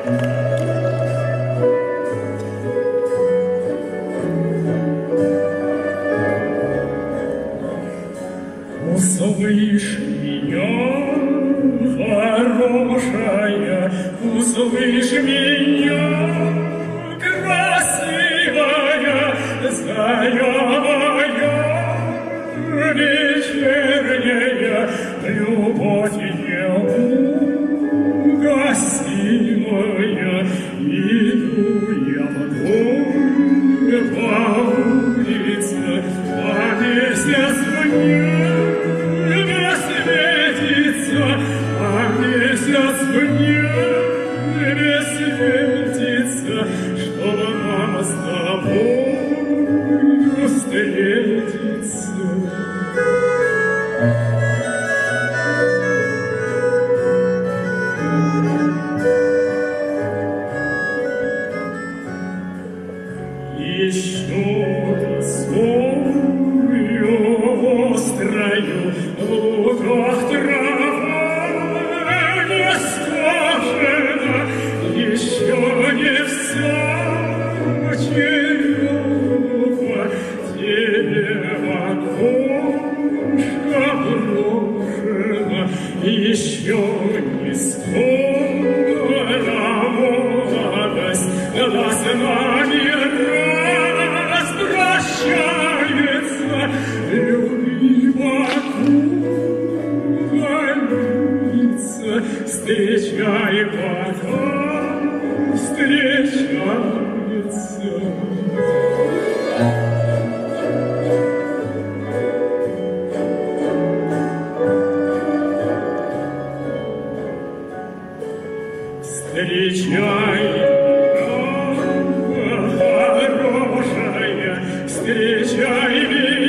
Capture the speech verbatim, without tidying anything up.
Услышь меня, хорошая, услышь меня, красивая, заря моя вечерняя, любовь неугасимая, иду я в дом по улице, а месяц мне а месяц в небе светится, чтобы нам с тобою встретиться. Еще рисую острою в лугах трава не скошена, еще не вся черемуха тебе в окошко брошена, еще не скоро молодость нас нами распрощается, любимая курица, встречай пока встречается. Встречай, хорошая, встречай меня.